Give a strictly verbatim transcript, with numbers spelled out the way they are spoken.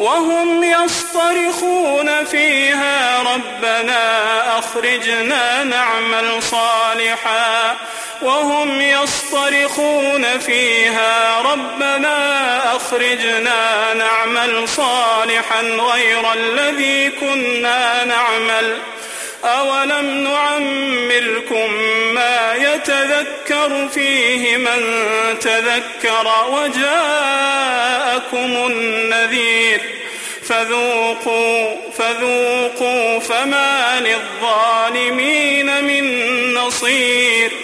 وهم يصطرخون فيها ربنا أخرجنا نعمل صالحا وهم يصطرخون فيها ربنا أخرجنا نعمل صالحا غير الذي كنا نعمل أولم نعمركم ما يتذكر فيه من تذكر وجاءكم النذير فذوقوا فذوقوا فما للظالمين من نصير.